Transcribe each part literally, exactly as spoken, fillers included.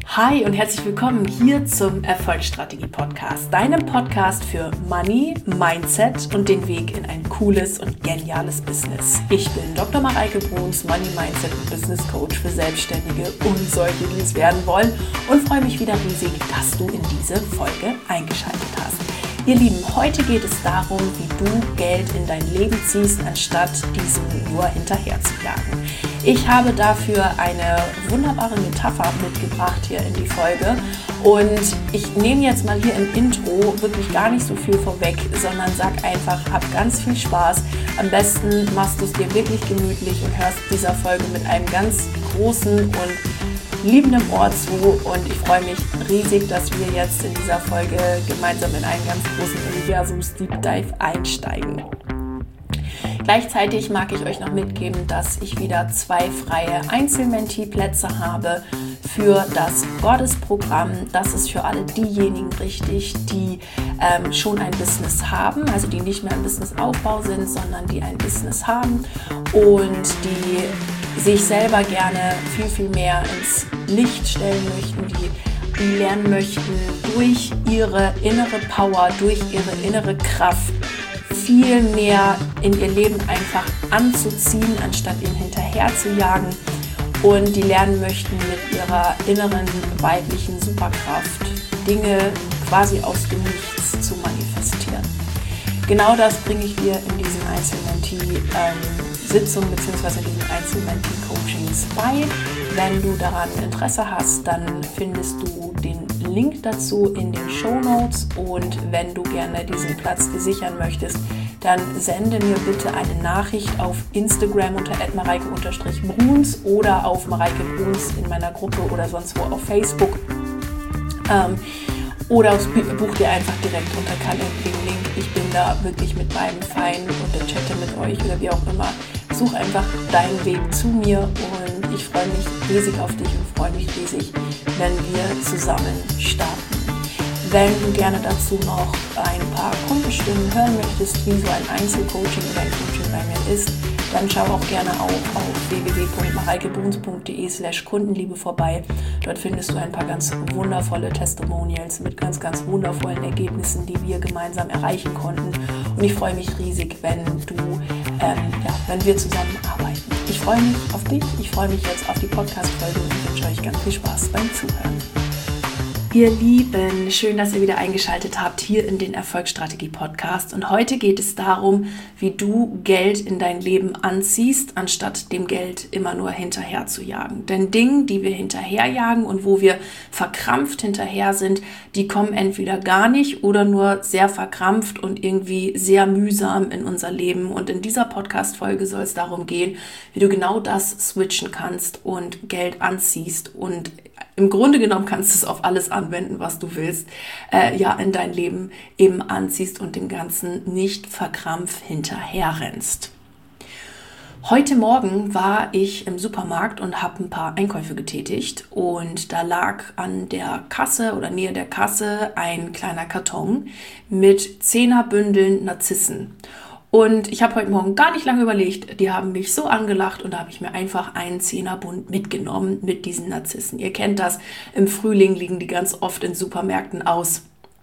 Hi und herzlich willkommen hier zum Erfolgsstrategie-Podcast, deinem Podcast für Money, Mindset und den Weg in ein cooles und geniales Business. Ich bin Doktor Mareike Bruns, Money, Mindset und Business Coach für Selbstständige und solche, die es werden wollen, und freue mich wieder riesig, dass du in diese Folge eingeschaltet hast. Ihr Lieben, heute geht es darum, wie du Geld in dein Leben ziehst, anstatt diesem nur hinterher zu jagen. Ich habe dafür eine wunderbare Metapher mitgebracht hier in die Folge und ich nehme jetzt mal hier im Intro wirklich gar nicht so viel vorweg, sondern sag einfach, hab ganz viel Spaß. Am besten machst du es dir wirklich gemütlich und hörst dieser Folge mit einem ganz großen und liebenden Ohr zu, und ich freue mich riesig, dass wir jetzt in dieser Folge gemeinsam in einen ganz großen Universums-Deep Dive einsteigen. Gleichzeitig mag ich euch noch mitgeben, dass ich wieder zwei freie Einzelmentee-Plätze habe für das Goddess-Programm. Das ist für alle diejenigen richtig, die ähm, schon ein Business haben, also die nicht mehr im Businessaufbau sind, sondern die ein Business haben und die sich selber gerne viel, viel mehr ins Licht stellen möchten, die, die lernen möchten, durch ihre innere Power, durch ihre innere Kraft viel mehr in ihr Leben einfach anzuziehen, anstatt ihnen hinterher zu jagen, und die lernen möchten, mit ihrer inneren weiblichen Superkraft Dinge quasi aus dem Nichts zu manifestieren. Genau das bringe ich dir in diesen Einzelmentee-Sitzungen ähm, bzw. in diesen Einzelmentee-Coachings bei. Wenn du daran Interesse hast, dann findest du den Link dazu in den Shownotes, und wenn du gerne diesen Platz dir sichern möchtest, dann sende mir bitte eine Nachricht auf Instagram unter at mareike bruns oder auf Mareike Bruns in meiner Gruppe oder sonst wo auf Facebook. Ähm, Oder buch dir einfach direkt unter Calendly-Link. Ich bin da wirklich mit beiden fein und chatte mit euch oder wie auch immer. Such einfach deinen Weg zu mir, und ich freue mich riesig auf dich und freue mich riesig, wenn wir zusammen starten. Wenn du gerne dazu noch ein paar Kundenstimmen hören möchtest, wie so ein Einzelcoaching oder ein Coaching bei mir ist, dann schau auch gerne auch auf w w w punkt mareikebruns punkt de slash Kundenliebe vorbei. Dort findest du ein paar ganz wundervolle Testimonials mit ganz, ganz wundervollen Ergebnissen, die wir gemeinsam erreichen konnten. Und ich freue mich riesig, wenn du, ähm, ja, wenn wir zusammen arbeiten. Ich freue mich auf dich, ich freue mich jetzt auf die Podcast-Folge und wünsche euch ganz viel Spaß beim Zuhören. Ihr Lieben, schön, dass ihr wieder eingeschaltet habt hier in den Erfolgsstrategie-Podcast. Und heute geht es darum, wie du Geld in dein Leben anziehst, anstatt dem Geld immer nur hinterher zu jagen. Denn Dinge, die wir hinterherjagen und wo wir verkrampft hinterher sind, die kommen entweder gar nicht oder nur sehr verkrampft und irgendwie sehr mühsam in unser Leben. Und in dieser Podcast-Folge soll es darum gehen, wie du genau das switchen kannst und Geld anziehst, und im Grunde genommen kannst du es auf alles anwenden, was du willst, äh, ja, in dein Leben eben anziehst und dem Ganzen nicht verkrampft hinterher rennst. Heute Morgen war ich im Supermarkt und habe ein paar Einkäufe getätigt, und da lag an der Kasse oder nähe der Kasse ein kleiner Karton mit Zehnerbündeln Narzissen. Und ich habe heute Morgen gar nicht lange überlegt, die haben mich so angelacht, und da habe ich mir einfach einen Zehnerbund mitgenommen mit diesen Narzissen. Ihr kennt das, im Frühling liegen die ganz oft in Supermärkten aus.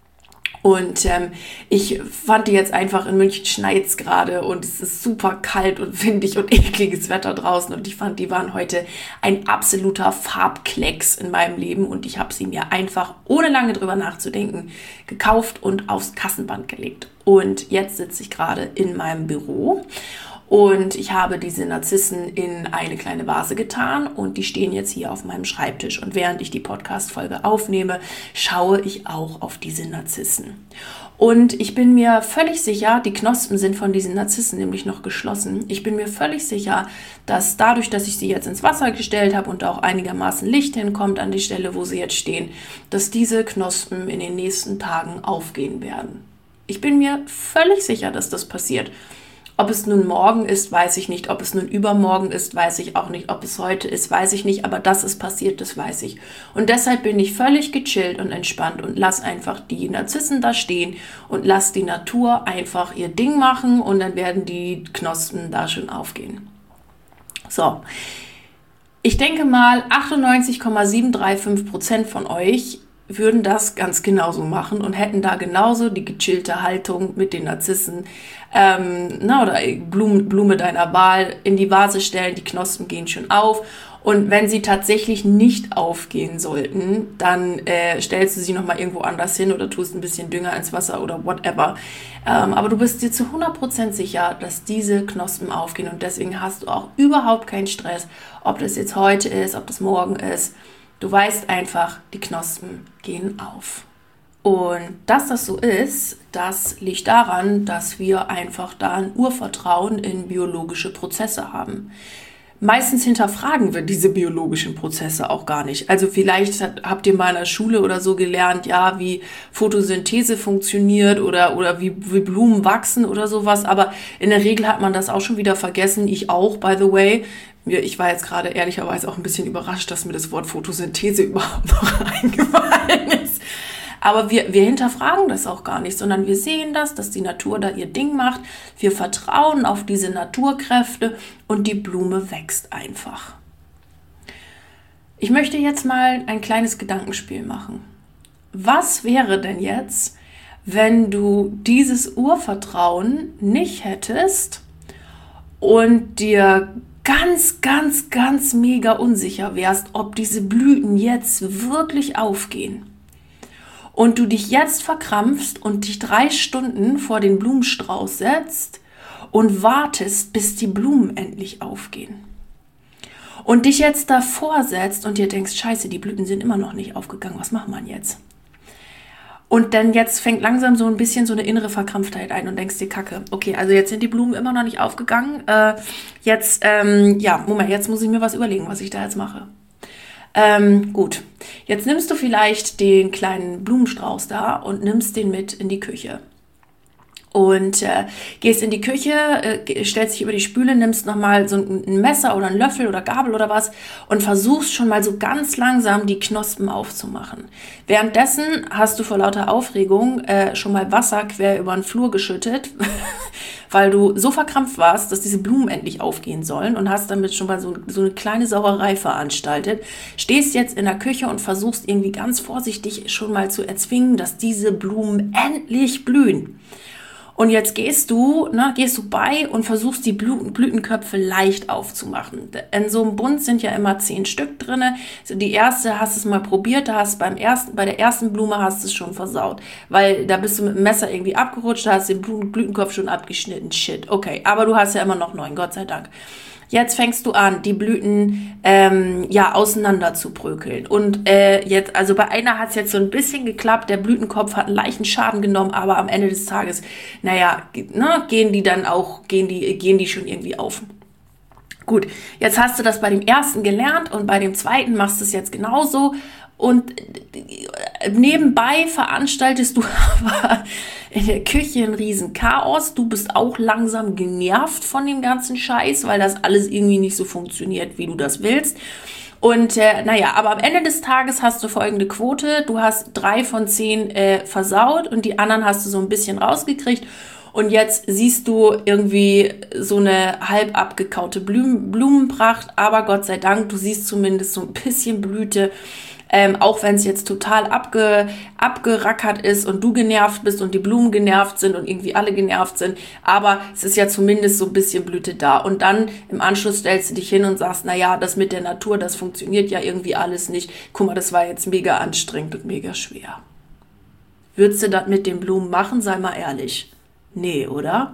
Und ähm, ich fand die jetzt einfach, in München schneit's gerade und es ist super kalt und windig und ekliges Wetter draußen, und ich fand, die waren heute ein absoluter Farbklecks in meinem Leben, und ich habe sie mir einfach, ohne lange drüber nachzudenken, gekauft und aufs Kassenband gelegt. Und jetzt sitze ich gerade in meinem Büro. Und ich habe diese Narzissen in eine kleine Vase getan, und die stehen jetzt hier auf meinem Schreibtisch. Und während ich die Podcast-Folge aufnehme, schaue ich auch auf diese Narzissen. Und ich bin mir völlig sicher, die Knospen sind von diesen Narzissen nämlich noch geschlossen. Ich bin mir völlig sicher, dass dadurch, dass ich sie jetzt ins Wasser gestellt habe und auch einigermaßen Licht hinkommt an die Stelle, wo sie jetzt stehen, dass diese Knospen in den nächsten Tagen aufgehen werden. Ich bin mir völlig sicher, dass das passiert. Ob es nun morgen ist, weiß ich nicht. Ob es nun übermorgen ist, weiß ich auch nicht. Ob es heute ist, weiß ich nicht. Aber dass es passiert, das weiß ich. Und deshalb bin ich völlig gechillt und entspannt und lass einfach die Narzissen da stehen und lass die Natur einfach ihr Ding machen, und dann werden die Knospen da schon aufgehen. So. Ich denke mal, achtundneunzig Komma sieben drei fünf Prozent von euch würden das ganz genauso machen und hätten da genauso die gechillte Haltung mit den Narzissen, ähm, na, oder Blume, Blume deiner Wahl in die Vase stellen, die Knospen gehen schon auf. Und wenn sie tatsächlich nicht aufgehen sollten, dann äh, stellst du sie nochmal irgendwo anders hin oder tust ein bisschen Dünger ins Wasser oder whatever. Ähm, aber du bist dir zu hundert Prozent sicher, dass diese Knospen aufgehen und deswegen hast du auch überhaupt keinen Stress, ob das jetzt heute ist, ob das morgen ist. Du weißt einfach, die Knospen gehen auf. Und dass das so ist, das liegt daran, dass wir einfach da ein Urvertrauen in biologische Prozesse haben. Meistens hinterfragen wir diese biologischen Prozesse auch gar nicht. Also vielleicht habt ihr mal in der Schule oder so gelernt, ja, wie Photosynthese funktioniert oder, oder wie, wie Blumen wachsen oder sowas. Aber in der Regel hat man das auch schon wieder vergessen. Ich auch, by the way. Ich war jetzt gerade ehrlicherweise auch ein bisschen überrascht, dass mir das Wort Photosynthese überhaupt noch eingefallen ist. Aber wir, wir hinterfragen das auch gar nicht, sondern wir sehen das, dass die Natur da ihr Ding macht. Wir vertrauen auf diese Naturkräfte und die Blume wächst einfach. Ich möchte jetzt mal ein kleines Gedankenspiel machen. Was wäre denn jetzt, wenn du dieses Urvertrauen nicht hättest und dir ganz, ganz, ganz mega unsicher wärst, ob diese Blüten jetzt wirklich aufgehen? Und du dich jetzt verkrampfst und dich drei Stunden vor den Blumenstrauß setzt und wartest, bis die Blumen endlich aufgehen. Und dich jetzt davor setzt und dir denkst, scheiße, die Blüten sind immer noch nicht aufgegangen, was macht man jetzt? Und dann jetzt fängt langsam so ein bisschen so eine innere Verkrampftheit ein und denkst dir, Kacke, okay, also jetzt sind die Blumen immer noch nicht aufgegangen, äh, jetzt, ähm, ja, Moment, jetzt muss ich mir was überlegen, was ich da jetzt mache. Ähm, gut, jetzt nimmst du vielleicht den kleinen Blumenstrauß da und nimmst den mit in die Küche. Und äh, gehst in die Küche, äh, stellst dich über die Spüle, nimmst nochmal so ein Messer oder ein Löffel oder Gabel oder was und versuchst schon mal so ganz langsam die Knospen aufzumachen. Währenddessen hast du vor lauter Aufregung äh, schon mal Wasser quer über den Flur geschüttet, weil du so verkrampft warst, dass diese Blumen endlich aufgehen sollen und hast damit schon mal so, so eine kleine Sauerei veranstaltet. Stehst jetzt in der Küche und versuchst irgendwie ganz vorsichtig schon mal zu erzwingen, dass diese Blumen endlich blühen. Und jetzt gehst du, ne, gehst du bei und versuchst die Blü- Blütenköpfe leicht aufzumachen. In so einem Bund sind ja immer zehn Stück drin. Die erste hast du es mal probiert, da hast beim ersten, bei der ersten Blume hast du es schon versaut. Weil da bist du mit dem Messer irgendwie abgerutscht, da hast du den Blü- Blütenkopf schon abgeschnitten. Shit, okay. Aber du hast ja immer noch neun, Gott sei Dank. Jetzt fängst du an, die Blüten ähm, ja auseinander zu brökeln. Und äh, jetzt, also bei einer hat es jetzt so ein bisschen geklappt, der Blütenkopf hat einen leichten Schaden genommen, aber am Ende des Tages, naja, ne, gehen die dann auch, gehen die, gehen die schon irgendwie auf. Gut, jetzt hast du das bei dem ersten gelernt und bei dem zweiten machst du es jetzt genauso. Und nebenbei veranstaltest du aber in der Küche ein riesen Chaos. Du bist auch langsam genervt von dem ganzen Scheiß, weil das alles irgendwie nicht so funktioniert, wie du das willst. Und äh, naja, aber am Ende des Tages hast du folgende Quote. Du hast drei von zehn äh, versaut und die anderen hast du so ein bisschen rausgekriegt. Und jetzt siehst du irgendwie so eine halb abgekaute Blumen, Blumenpracht. Aber Gott sei Dank, du siehst zumindest so ein bisschen Blüte. Ähm, auch wenn es jetzt total abge, abgerackert ist und du genervt bist und die Blumen genervt sind und irgendwie alle genervt sind, aber es ist ja zumindest so ein bisschen Blüte da. Und dann im Anschluss stellst du dich hin und sagst, naja, das mit der Natur, das funktioniert ja irgendwie alles nicht. Guck mal, das war jetzt mega anstrengend und mega schwer. Würdest du das mit den Blumen machen? Sei mal ehrlich. Nee, oder?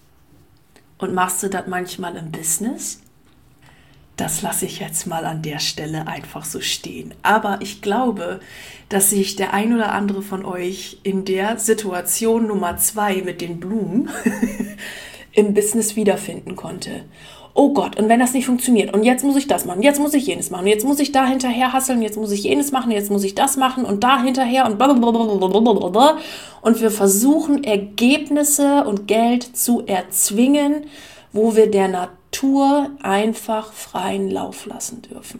Und machst du das manchmal im Business? Das lasse ich jetzt mal an der Stelle einfach so stehen. Aber ich glaube, dass sich der ein oder andere von euch in der Situation Nummer zwei mit den Blumen im Business wiederfinden konnte. Oh Gott, und wenn das nicht funktioniert und jetzt muss ich das machen, jetzt muss ich jenes machen, jetzt muss ich da hinterher hasseln, jetzt muss ich jenes machen, jetzt muss ich das machen und da hinterher und blablabla. Und wir versuchen Ergebnisse und Geld zu erzwingen, wo wir der Natur einfach freien Lauf lassen dürfen.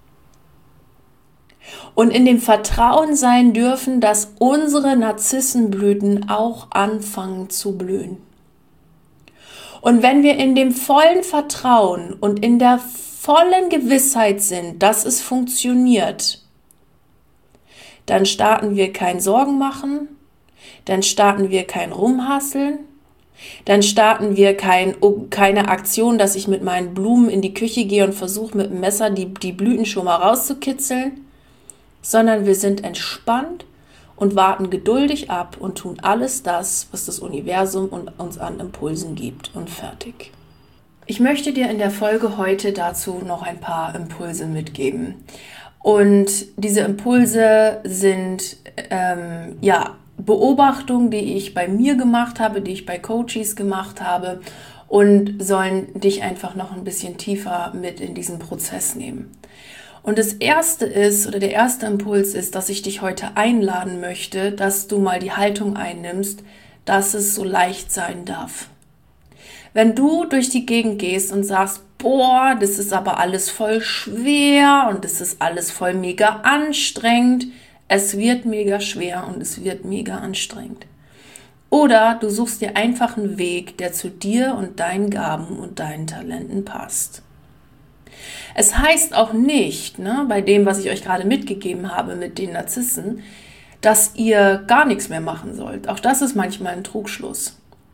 Und in dem Vertrauen sein dürfen, dass unsere Narzissenblüten auch anfangen zu blühen. Und wenn wir in dem vollen Vertrauen und in der vollen Gewissheit sind, dass es funktioniert, dann starten wir kein Sorgen machen, dann starten wir kein Rumhasseln, dann starten wir kein, keine Aktion, dass ich mit meinen Blumen in die Küche gehe und versuche mit dem Messer die, die Blüten schon mal rauszukitzeln, sondern wir sind entspannt und warten geduldig ab und tun alles das, was das Universum uns an Impulsen gibt, und fertig. Ich möchte dir in der Folge heute dazu noch ein paar Impulse mitgeben. Und diese Impulse sind ähm, ja Beobachtungen, die ich bei mir gemacht habe, die ich bei Coaches gemacht habe, und sollen dich einfach noch ein bisschen tiefer mit in diesen Prozess nehmen. Und das erste ist, oder der erste Impuls ist, dass ich dich heute einladen möchte, dass du mal die Haltung einnimmst, dass es so leicht sein darf. Wenn du durch die Gegend gehst und sagst, boah, das ist aber alles voll schwer und das ist alles voll mega anstrengend, es wird mega schwer und es wird mega anstrengend. Oder du suchst dir einfach einen Weg, der zu dir und deinen Gaben und deinen Talenten passt. Es heißt auch nicht, ne, bei dem, was ich euch gerade mitgegeben habe mit den Narzissen, dass ihr gar nichts mehr machen sollt. Auch das ist manchmal ein Trugschluss.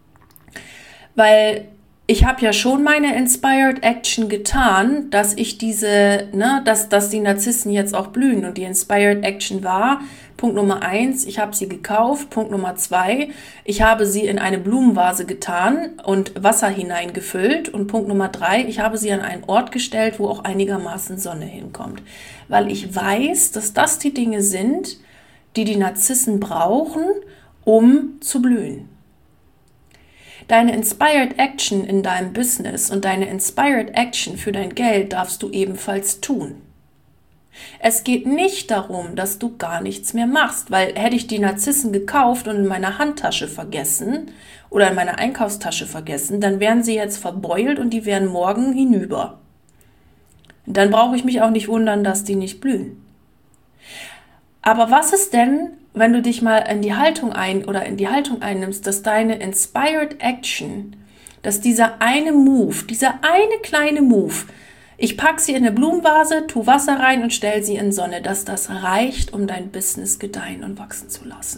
Weil ich habe ja schon meine Inspired Action getan, dass ich diese, ne, dass, dass die Narzissen jetzt auch blühen. Und die Inspired Action war, Punkt Nummer eins, ich habe sie gekauft. Punkt Nummer zwei, ich habe sie in eine Blumenvase getan und Wasser hineingefüllt. Und Punkt Nummer drei, ich habe sie an einen Ort gestellt, wo auch einigermaßen Sonne hinkommt. Weil ich weiß, dass das die Dinge sind, die die Narzissen brauchen, um zu blühen. Deine Inspired Action in deinem Business und deine Inspired Action für dein Geld darfst du ebenfalls tun. Es geht nicht darum, dass du gar nichts mehr machst, weil hätte ich die Narzissen gekauft und in meiner Handtasche vergessen oder in meiner Einkaufstasche vergessen, dann wären sie jetzt verbeult und die wären morgen hinüber. Dann brauche ich mich auch nicht wundern, dass die nicht blühen. Aber was ist denn, wenn du dich mal in die Haltung ein oder in die Haltung einnimmst, dass deine Inspired Action, dass dieser eine Move, dieser eine kleine Move, ich packe sie in eine Blumenvase, tu Wasser rein und stell sie in Sonne, dass das reicht, um dein Business gedeihen und wachsen zu lassen.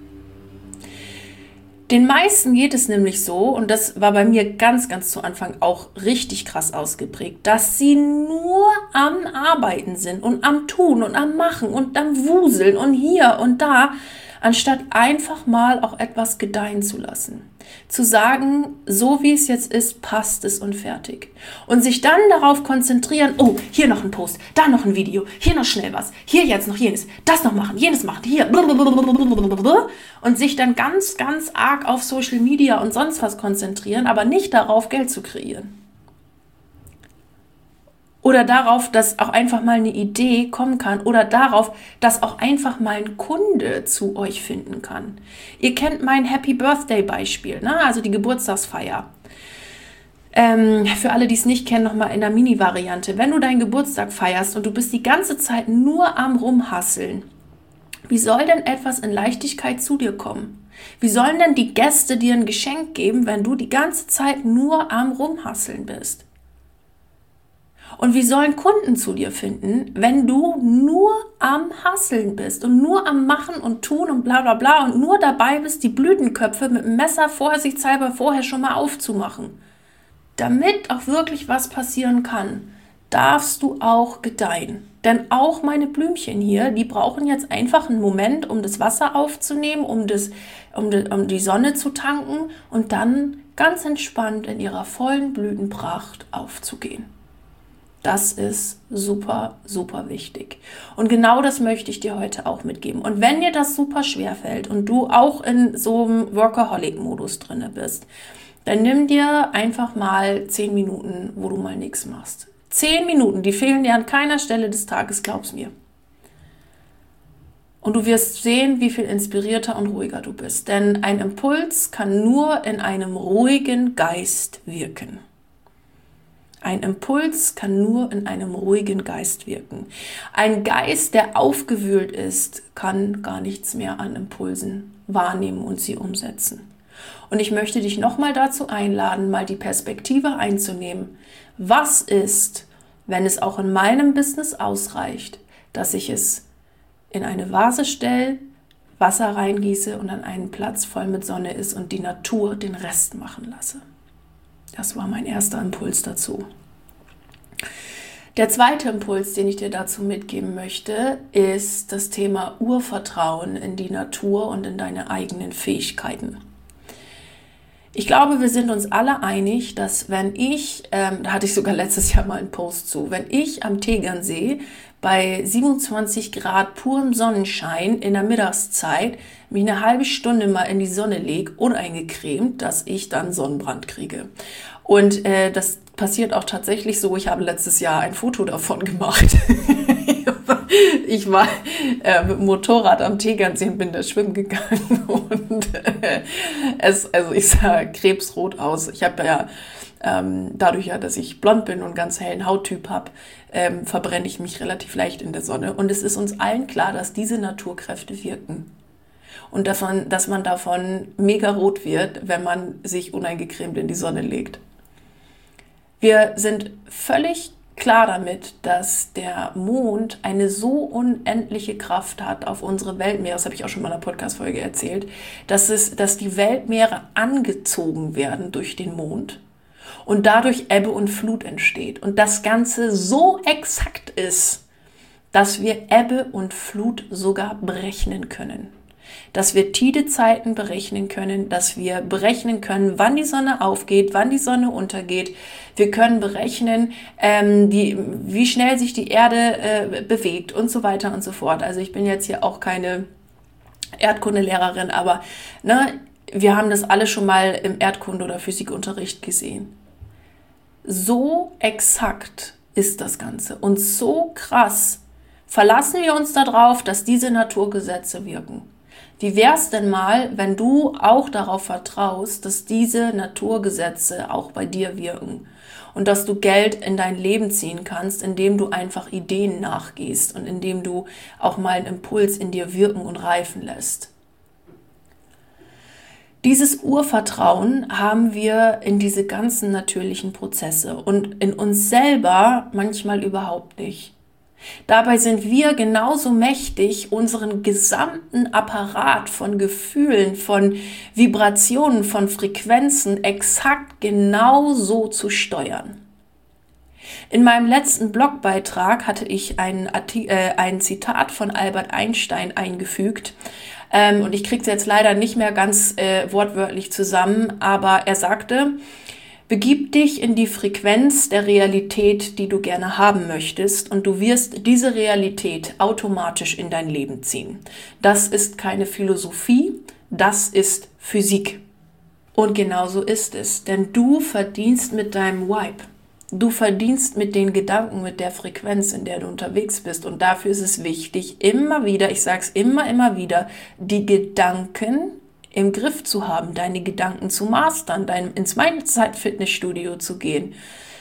Den meisten geht es nämlich so, und das war bei mir ganz, ganz zu Anfang auch richtig krass ausgeprägt, dass sie nur am Arbeiten sind und am Tun und am Machen und am Wuseln und hier und da, anstatt einfach mal auch etwas gedeihen zu lassen. Zu sagen, so wie es jetzt ist, passt es und fertig. Und sich dann darauf konzentrieren, oh, hier noch ein Post, da noch ein Video, hier noch schnell was, hier jetzt noch jenes, das noch machen, jenes machen, hier. Und sich dann ganz, ganz arg auf Social Media und sonst was konzentrieren, aber nicht darauf, Geld zu kreieren. Oder darauf, dass auch einfach mal eine Idee kommen kann. Oder darauf, dass auch einfach mal ein Kunde zu euch finden kann. Ihr kennt mein Happy Birthday Beispiel, ne? Also die Geburtstagsfeier. Ähm, für alle, die es nicht kennen, nochmal in der Mini-Variante. Wenn du deinen Geburtstag feierst und du bist die ganze Zeit nur am Rumhasseln, wie soll denn etwas in Leichtigkeit zu dir kommen? Wie sollen denn die Gäste dir ein Geschenk geben, wenn du die ganze Zeit nur am Rumhasseln bist? Und wie sollen Kunden zu dir finden, wenn du nur am Hasseln bist und nur am Machen und Tun und bla bla bla und nur dabei bist, die Blütenköpfe mit dem Messer vorsichtshalber vorher schon mal aufzumachen? Damit auch wirklich was passieren kann, darfst du auch gedeihen. Denn auch meine Blümchen hier, die brauchen jetzt einfach einen Moment, um das Wasser aufzunehmen, um, das, um, die, um die Sonne zu tanken und dann ganz entspannt in ihrer vollen Blütenpracht aufzugehen. Das ist super, super wichtig. Und genau das möchte ich dir heute auch mitgeben. Und wenn dir das super schwer fällt und du auch in so einem Workaholic-Modus drinne bist, dann nimm dir einfach mal zehn Minuten, wo du mal nichts machst. Zehn Minuten, die fehlen dir an keiner Stelle des Tages, glaub's mir. Und du wirst sehen, wie viel inspirierter und ruhiger du bist. Denn ein Impuls kann nur in einem ruhigen Geist wirken. Ein Impuls kann nur in einem ruhigen Geist wirken. Ein Geist, der aufgewühlt ist, kann gar nichts mehr an Impulsen wahrnehmen und sie umsetzen. Und ich möchte dich nochmal dazu einladen, mal die Perspektive einzunehmen. Was ist, wenn es auch in meinem Business ausreicht, dass ich es in eine Vase stelle, Wasser reingieße und an einen Platz voll mit Sonne ist und die Natur den Rest machen lasse. Das war mein erster Impuls dazu. Der zweite Impuls, den ich dir dazu mitgeben möchte, ist das Thema Urvertrauen in die Natur und in deine eigenen Fähigkeiten. Ich glaube, wir sind uns alle einig, dass wenn ich, ähm, da hatte ich sogar letztes Jahr mal einen Post zu, wenn ich am Tegernsee bei siebenundzwanzig Grad purem Sonnenschein in der Mittagszeit mich eine halbe Stunde mal in die Sonne lege, uneingecremt, dass ich dann Sonnenbrand kriege. Und äh, das passiert auch tatsächlich so. Ich habe letztes Jahr ein Foto davon gemacht. Ich war äh, mit dem Motorrad am Tegernsee und bin da schwimmen gegangen und äh, es, also ich sah krebsrot aus. Ich habe ja ähm, dadurch ja, dass ich blond bin und ganz hellen Hauttyp habe, ähm, verbrenne ich mich relativ leicht in der Sonne. Und es ist uns allen klar, dass diese Naturkräfte wirken. Und davon, dass man davon mega rot wird, wenn man sich uneingecremt in die Sonne legt. Wir sind völlig klar damit, dass der Mond eine so unendliche Kraft hat auf unsere Weltmeere, das habe ich auch schon mal in einer Podcast-Folge erzählt, dass, es, dass die Weltmeere angezogen werden durch den Mond und dadurch Ebbe und Flut entsteht. Und das Ganze so exakt ist, dass wir Ebbe und Flut sogar berechnen können. Dass wir Tidezeiten berechnen können, dass wir berechnen können, wann die Sonne aufgeht, wann die Sonne untergeht. Wir können berechnen, ähm, die, wie schnell sich die Erde äh, bewegt und so weiter und so fort. Also ich bin jetzt hier auch keine Erdkundelehrerin, aber ne, wir haben das alle schon mal im Erdkunde- oder Physikunterricht gesehen. So exakt ist das Ganze und so krass verlassen wir uns darauf, dass diese Naturgesetze wirken. Wie wär's denn mal, wenn du auch darauf vertraust, dass diese Naturgesetze auch bei dir wirken und dass du Geld in dein Leben ziehen kannst, indem du einfach Ideen nachgehst und indem du auch mal einen Impuls in dir wirken und reifen lässt. Dieses Urvertrauen haben wir in diese ganzen natürlichen Prozesse und in uns selber manchmal überhaupt nicht. Dabei sind wir genauso mächtig, unseren gesamten Apparat von Gefühlen, von Vibrationen, von Frequenzen exakt genauso zu steuern. In meinem letzten Blogbeitrag hatte ich ein, Artik- äh, ein Zitat von Albert Einstein eingefügt. Ähm, und ich kriege es jetzt leider nicht mehr ganz äh, wortwörtlich zusammen, aber er sagte: Begib dich in die Frequenz der Realität, die du gerne haben möchtest, und du wirst diese Realität automatisch in dein Leben ziehen. Das ist keine Philosophie, das ist Physik. Und genauso ist es, denn du verdienst mit deinem Vibe. Du verdienst mit den Gedanken, mit der Frequenz, in der du unterwegs bist. Und dafür ist es wichtig, immer wieder, ich sage es immer, immer wieder, die Gedanken im Griff zu haben, deine Gedanken zu mastern, dein, ins Mindset-Fitnessstudio zu gehen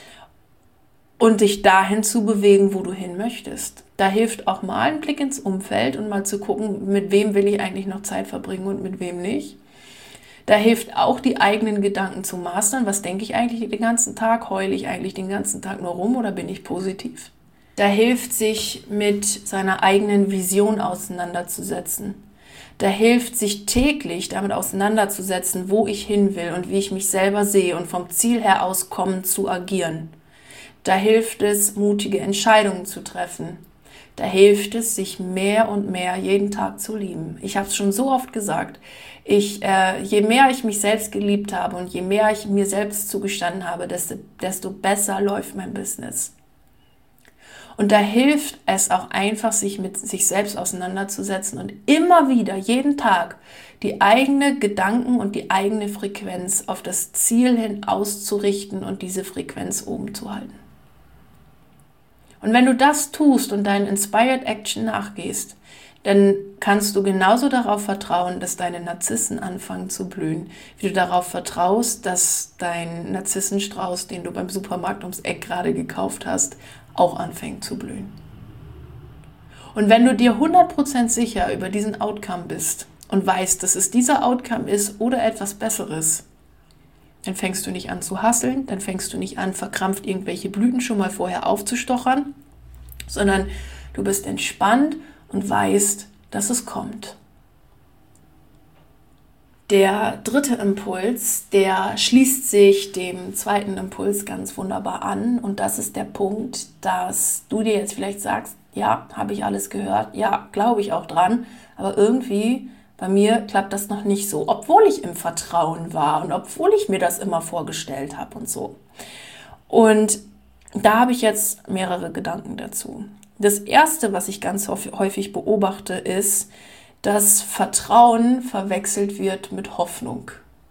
und dich dahin zu bewegen, wo du hin möchtest. Da hilft auch mal ein Blick ins Umfeld und mal zu gucken, mit wem will ich eigentlich noch Zeit verbringen und mit wem nicht. Da hilft auch, die eigenen Gedanken zu mastern. Was denke ich eigentlich den ganzen Tag? Heule ich eigentlich den ganzen Tag nur rum oder bin ich positiv? Da hilft, sich mit seiner eigenen Vision auseinanderzusetzen. Da hilft, sich täglich damit auseinanderzusetzen, wo ich hin will und wie ich mich selber sehe und vom Ziel her aus kommend zu agieren. Da hilft es, mutige Entscheidungen zu treffen. Da hilft es, sich mehr und mehr jeden Tag zu lieben. Ich habe es schon so oft gesagt, ich, äh, je mehr ich mich selbst geliebt habe und je mehr ich mir selbst zugestanden habe, desto, desto besser läuft mein Business. Und da hilft es auch einfach, sich mit sich selbst auseinanderzusetzen und immer wieder, jeden Tag, die eigene Gedanken und die eigene Frequenz auf das Ziel hin auszurichten und diese Frequenz oben zu halten. Und wenn du das tust und deinen Inspired Action nachgehst, dann kannst du genauso darauf vertrauen, dass deine Narzissen anfangen zu blühen, wie du darauf vertraust, dass dein Narzissenstrauß, den du beim Supermarkt ums Eck gerade gekauft hast, auch anfängt zu blühen. Und wenn du dir hundert Prozent sicher über diesen Outcome bist und weißt, dass es dieser Outcome ist oder etwas Besseres, Dann fängst du nicht an zu hasseln, dann fängst du nicht an, verkrampft irgendwelche Blüten schon mal vorher aufzustochern, sondern du bist entspannt und weißt, dass es kommt. Der dritte Impuls, der schließt sich dem zweiten Impuls ganz wunderbar an. Und das ist der Punkt, dass du dir jetzt vielleicht sagst, ja, habe ich alles gehört, ja, glaube ich auch dran, aber irgendwie bei mir klappt das noch nicht so, obwohl ich im Vertrauen war und obwohl ich mir das immer vorgestellt habe und so. Und da habe ich jetzt mehrere Gedanken dazu. Das Erste, was ich ganz häufig beobachte, ist, dass Vertrauen verwechselt wird mit Hoffnung.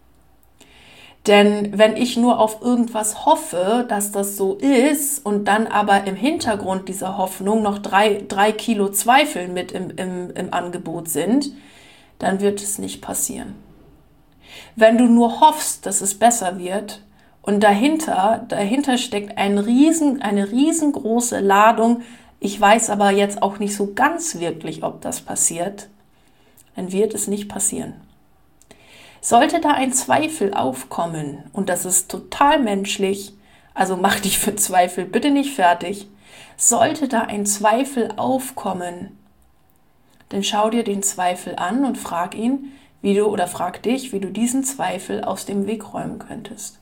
Denn wenn ich nur auf irgendwas hoffe, dass das so ist und dann aber im Hintergrund dieser Hoffnung noch drei, drei Kilo Zweifel mit im, im, im Angebot sind, dann wird es nicht passieren. Wenn du nur hoffst, dass es besser wird und dahinter, dahinter steckt ein riesen, eine riesengroße Ladung, ich weiß aber jetzt auch nicht so ganz wirklich, ob das passiert, dann wird es nicht passieren. Sollte da ein Zweifel aufkommen, und das ist total menschlich, also mach dich für Zweifel bitte nicht fertig, sollte da ein Zweifel aufkommen, dann schau dir den Zweifel an und frag ihn, wie du, oder frag dich, wie du diesen Zweifel aus dem Weg räumen könntest.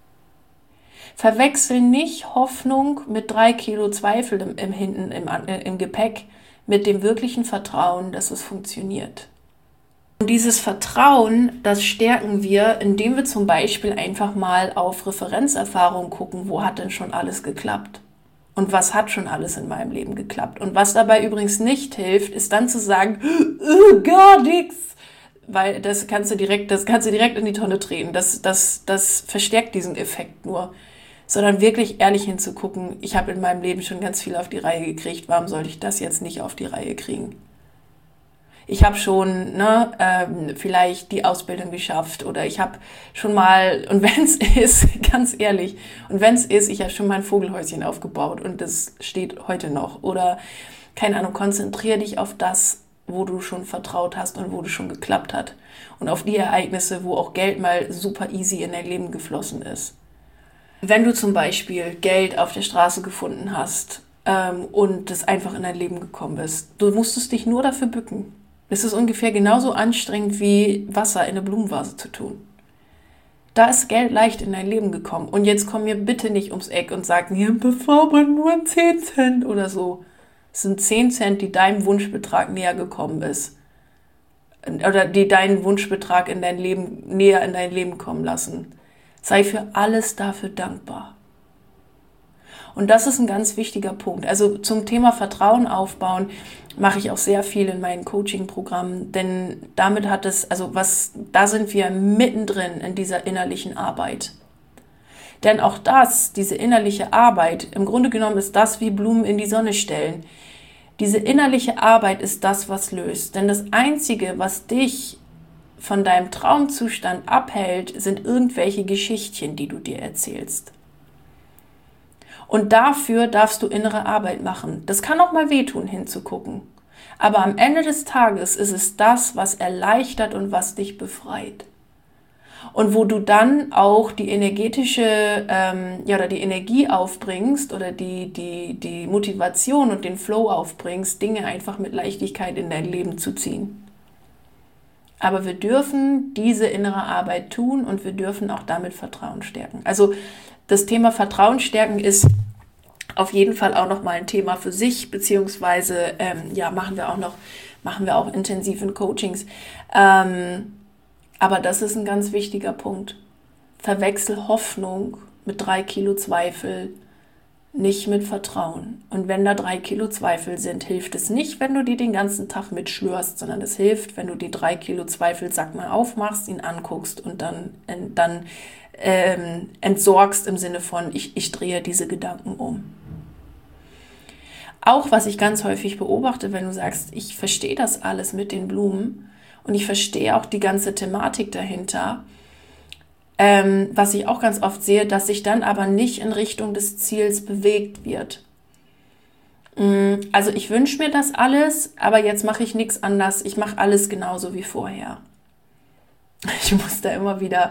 Verwechsel nicht Hoffnung mit drei Kilo Zweifel im, im, hinten im, im Gepäck mit dem wirklichen Vertrauen, dass es funktioniert. Und dieses Vertrauen, das stärken wir, indem wir zum Beispiel einfach mal auf Referenzerfahrung gucken, wo hat denn schon alles geklappt? Und was hat schon alles in meinem Leben geklappt? Und was dabei übrigens nicht hilft, ist dann zu sagen, oh, gar nichts. Weil das kannst du direkt, das kannst du direkt in die Tonne treten. Das, das, das verstärkt diesen Effekt nur. Sondern wirklich ehrlich hinzugucken, ich habe in meinem Leben schon ganz viel auf die Reihe gekriegt, warum sollte ich das jetzt nicht auf die Reihe kriegen? Ich habe schon ne, ähm, vielleicht die Ausbildung geschafft oder ich habe schon mal, und wenn es ist, ganz ehrlich, und wenn es ist, ich habe schon mal ein Vogelhäuschen aufgebaut und das steht heute noch. Oder, keine Ahnung, konzentriere dich auf das, wo du schon vertraut hast und wo du schon geklappt hat. Und auf die Ereignisse, wo auch Geld mal super easy in dein Leben geflossen ist. Wenn du zum Beispiel Geld auf der Straße gefunden hast ähm, und das einfach in dein Leben gekommen bist, du musstest dich nur dafür bücken. Es ist ungefähr genauso anstrengend wie Wasser in eine Blumenvase zu tun. Da ist Geld leicht in dein Leben gekommen. Und jetzt komm mir bitte nicht ums Eck und sag mir, das war aber nur zehn Cent oder so. Es sind zehn Cent, die deinem Wunschbetrag näher gekommen ist. Oder die deinen Wunschbetrag in dein Leben, näher in dein Leben kommen lassen. Sei für alles dafür dankbar. Und das ist ein ganz wichtiger Punkt. Also zum Thema Vertrauen aufbauen mache ich auch sehr viel in meinen Coaching-Programmen, denn damit hat es, also was, da sind wir mittendrin in dieser innerlichen Arbeit. Denn auch das, diese innerliche Arbeit, im Grunde genommen ist das wie Blumen in die Sonne stellen. Diese innerliche Arbeit ist das, was löst. Denn das Einzige, was dich von deinem Traumzustand abhält, sind irgendwelche Geschichtchen, die du dir erzählst. Und dafür darfst du innere Arbeit machen. Das kann auch mal wehtun, hinzugucken. Aber am Ende des Tages ist es das, was erleichtert und was dich befreit. Und wo du dann auch die energetische, ähm, ja, oder die Energie aufbringst oder die, die, die Motivation und den Flow aufbringst, Dinge einfach mit Leichtigkeit in dein Leben zu ziehen. Aber wir dürfen diese innere Arbeit tun und wir dürfen auch damit Vertrauen stärken. Also das Thema Vertrauen stärken ist auf jeden Fall auch nochmal ein Thema für sich, beziehungsweise ähm, ja, machen wir auch noch, machen wir auch intensiv in Coachings. Ähm, aber das ist ein ganz wichtiger Punkt. Verwechsel Hoffnung mit drei Kilo Zweifel, nicht mit Vertrauen. Und wenn da drei Kilo Zweifel sind, hilft es nicht, wenn du die den ganzen Tag mitschlürst, sondern es hilft, wenn du die drei Kilo Zweifel, sag mal, aufmachst, ihn anguckst und dann, dann ähm, entsorgst im Sinne von, ich, ich drehe diese Gedanken um. Auch was ich ganz häufig beobachte, wenn du sagst, ich verstehe das alles mit den Blumen und ich verstehe auch die ganze Thematik dahinter, ähm, was ich auch ganz oft sehe, dass sich dann aber nicht in Richtung des Ziels bewegt wird. Also ich wünsche mir das alles, aber jetzt mache ich nichts anders, ich mache alles genauso wie vorher. Ich muss da immer wieder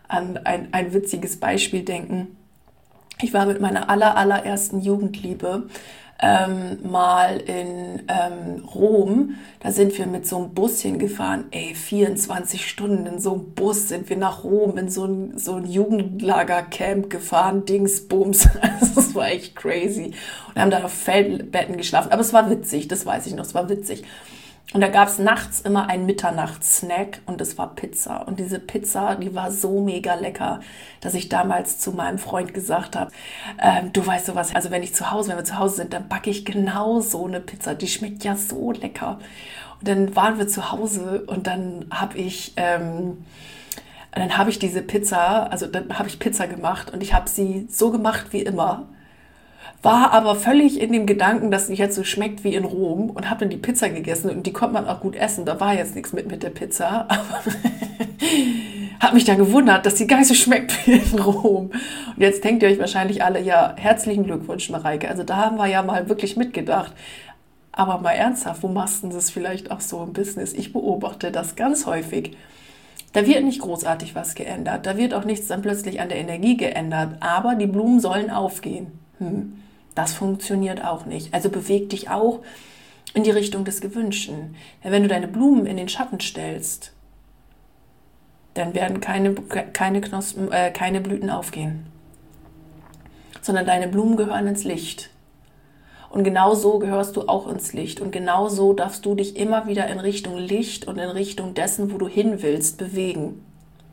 an ein, ein witziges Beispiel denken. Ich war mit meiner aller, allerersten Jugendliebe ähm, mal in ähm, Rom. Da sind wir mit so einem Bus hingefahren. Ey, vierundzwanzig Stunden in so einem Bus sind wir nach Rom in so ein, so ein Jugendlagercamp gefahren. Dingsbums. Also, das war echt crazy. Und haben da auf Feldbetten geschlafen. Aber es war witzig, das weiß ich noch. Es war witzig. Und da gab es nachts immer einen Mitternachtssnack und das war Pizza. Und diese Pizza, die war so mega lecker, dass ich damals zu meinem Freund gesagt habe, ähm, du weißt du was, also wenn ich zu Hause, wenn wir zu Hause sind, dann backe ich genau so eine Pizza. Die schmeckt ja so lecker. Und dann waren wir zu Hause und dann habe ich, ähm, dann habe ich diese Pizza, also dann habe ich Pizza gemacht und ich habe sie so gemacht wie immer. War aber völlig in dem Gedanken, dass die jetzt so schmeckt wie in Rom und habe dann die Pizza gegessen und die konnte man auch gut essen. Da war jetzt nichts mit mit der Pizza, aber habe mich dann gewundert, dass die gar nicht so schmeckt wie in Rom. Und jetzt denkt ihr euch wahrscheinlich alle, ja, herzlichen Glückwunsch, Mareike. Also da haben wir ja mal wirklich mitgedacht. Aber mal ernsthaft, wo machst du das vielleicht auch so im Business? Ich beobachte das ganz häufig. Da wird nicht großartig was geändert. Da wird auch nichts dann plötzlich an der Energie geändert. Aber die Blumen sollen aufgehen. Hm. Das funktioniert auch nicht. Also beweg dich auch in die Richtung des Gewünschten. Ja, wenn du deine Blumen in den Schatten stellst, dann werden keine, keine, Knospen, äh, keine Blüten aufgehen. Sondern deine Blumen gehören ins Licht. Und genau so gehörst du auch ins Licht. Und genau so darfst du dich immer wieder in Richtung Licht und in Richtung dessen, wo du hin willst, bewegen.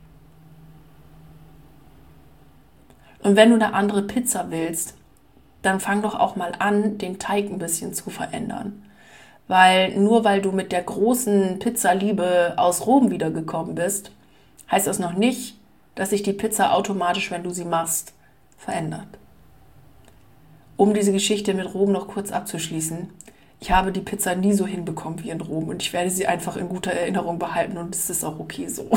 Und wenn du eine andere Pizza willst, dann fang doch auch mal an, den Teig ein bisschen zu verändern. Weil nur weil du mit der großen Pizzaliebe aus Rom wiedergekommen bist, heißt das noch nicht, dass sich die Pizza automatisch, wenn du sie machst, verändert. Um diese Geschichte mit Rom noch kurz abzuschließen, ich habe die Pizza nie so hinbekommen wie in Rom und ich werde sie einfach in guter Erinnerung behalten und es ist auch okay so.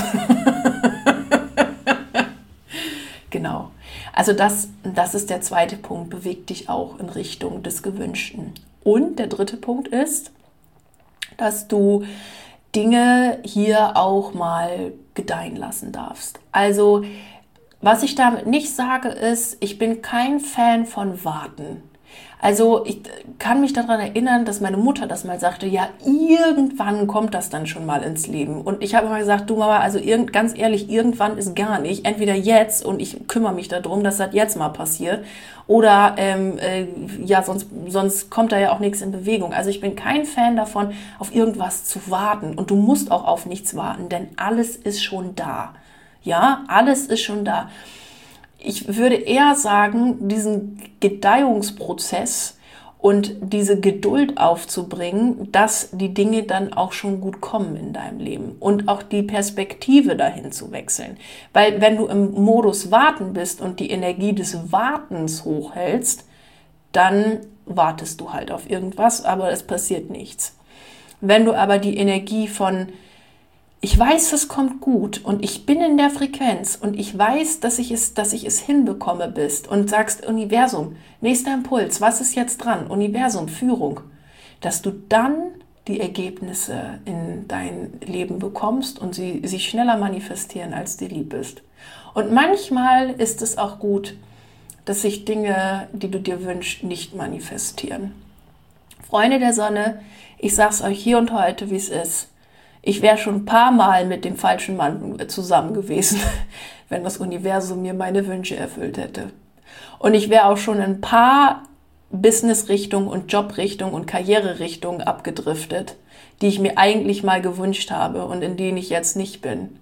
Genau. Also das, das ist der zweite Punkt, beweg dich auch in Richtung des Gewünschten. Und der dritte Punkt ist, dass du Dinge hier auch mal gedeihen lassen darfst. Also was ich damit nicht sage ist, ich bin kein Fan von Warten. Also ich kann mich daran erinnern, dass meine Mutter das mal sagte, ja, irgendwann kommt das dann schon mal ins Leben. Und ich habe immer gesagt, du Mama, also irgend, ganz ehrlich, irgendwann ist gar nicht. Entweder jetzt und ich kümmere mich darum, dass das jetzt mal passiert. Oder ähm, äh, ja, sonst, sonst kommt da ja auch nichts in Bewegung. Also ich bin kein Fan davon, auf irgendwas zu warten. Und du musst auch auf nichts warten, denn alles ist schon da. Ja, alles ist schon da. Ich würde eher sagen, diesen Gedeihungsprozess und diese Geduld aufzubringen, dass die Dinge dann auch schon gut kommen in deinem Leben und auch die Perspektive dahin zu wechseln. Weil wenn du im Modus Warten bist und die Energie des Wartens hochhältst, dann wartest du halt auf irgendwas, aber es passiert nichts. Wenn du aber die Energie von ich weiß, es kommt gut und ich bin in der Frequenz und ich weiß, dass ich es, dass ich es hinbekomme bist und sagst, Universum, nächster Impuls, was ist jetzt dran? Universum, Führung. Dass du dann die Ergebnisse in dein Leben bekommst und sie sich schneller manifestieren, als dir lieb ist. Und manchmal ist es auch gut, dass sich Dinge, die du dir wünschst, nicht manifestieren. Freunde der Sonne, ich sag's euch hier und heute, wie es ist. Ich wäre schon ein paar Mal mit dem falschen Mann zusammen gewesen, wenn das Universum mir meine Wünsche erfüllt hätte. Und ich wäre auch schon ein paar Business-Richtungen und Job-Richtungen und Karriere-Richtungen abgedriftet, die ich mir eigentlich mal gewünscht habe und in denen ich jetzt nicht bin.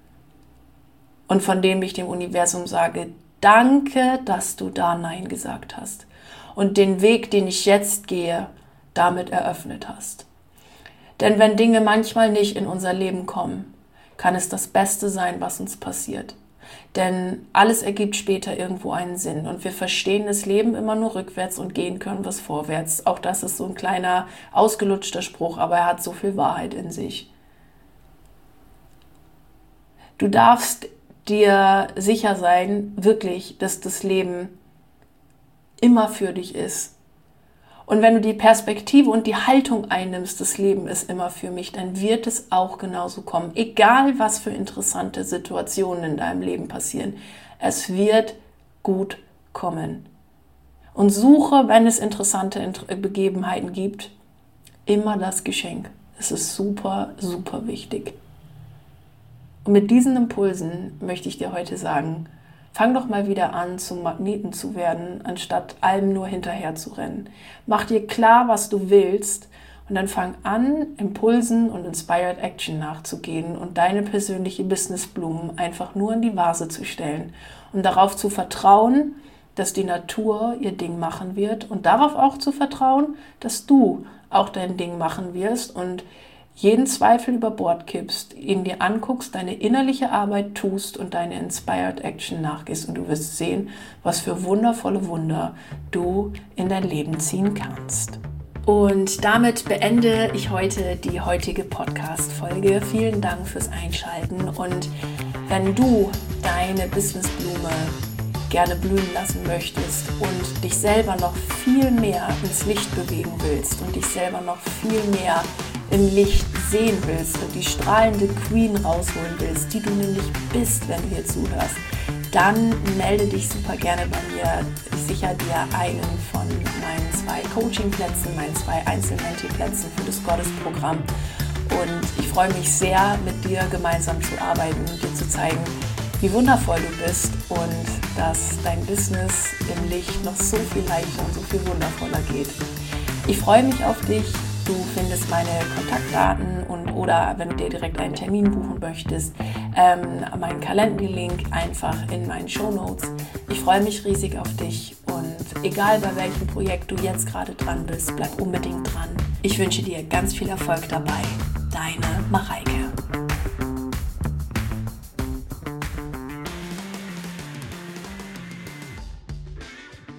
Und von denen ich dem Universum sage, danke, dass du da Nein gesagt hast und den Weg, den ich jetzt gehe, damit eröffnet hast. Denn wenn Dinge manchmal nicht in unser Leben kommen, kann es das Beste sein, was uns passiert. Denn alles ergibt später irgendwo einen Sinn. Und wir verstehen das Leben immer nur rückwärts und gehen können was vorwärts. Auch das ist so ein kleiner, ausgelutschter Spruch, aber er hat so viel Wahrheit in sich. Du darfst dir sicher sein, wirklich, dass das Leben immer für dich ist. Und wenn du die Perspektive und die Haltung einnimmst, das Leben ist immer für mich, dann wird es auch genauso kommen. Egal, was für interessante Situationen in deinem Leben passieren, es wird gut kommen. Und suche, wenn es interessante Begebenheiten gibt, immer das Geschenk. Es ist super, super wichtig. Und mit diesen Impulsen möchte ich dir heute sagen, fang doch mal wieder an, zum Magneten zu werden, anstatt allem nur hinterher zu rennen. Mach dir klar, was du willst und dann fang an, Impulsen und Inspired Action nachzugehen und deine persönliche Businessblumen einfach nur in die Vase zu stellen und darauf zu vertrauen, dass die Natur ihr Ding machen wird und darauf auch zu vertrauen, dass du auch dein Ding machen wirst und jeden Zweifel über Bord kippst, ihn dir anguckst, deine innerliche Arbeit tust und deine Inspired Action nachgehst und du wirst sehen, was für wundervolle Wunder du in dein Leben ziehen kannst. Und damit beende ich heute die heutige Podcast-Folge. Vielen Dank fürs Einschalten und wenn du deine Businessblume gerne blühen lassen möchtest und dich selber noch viel mehr ins Licht bewegen willst und dich selber noch viel mehr im Licht sehen willst und die strahlende Queen rausholen willst, die du nämlich bist, wenn du hier zuhörst, dann melde dich super gerne bei mir. Ich sichere dir einen von meinen zwei Coaching-Plätzen, meinen zwei Einzel-Menti-Plätzen für das Goddess-Programm. Und ich freue mich sehr, mit dir gemeinsam zu arbeiten und dir zu zeigen, wie wundervoll du bist und dass dein Business im Licht noch so viel leichter und so viel wundervoller geht. Ich freue mich auf dich. Du findest meine Kontaktdaten und oder wenn du dir direkt einen Termin buchen möchtest, ähm, meinen Kalenderlink einfach in meinen Shownotes. Ich freue mich riesig auf dich und egal bei welchem Projekt du jetzt gerade dran bist, bleib unbedingt dran. Ich wünsche dir ganz viel Erfolg dabei. Deine Mareike.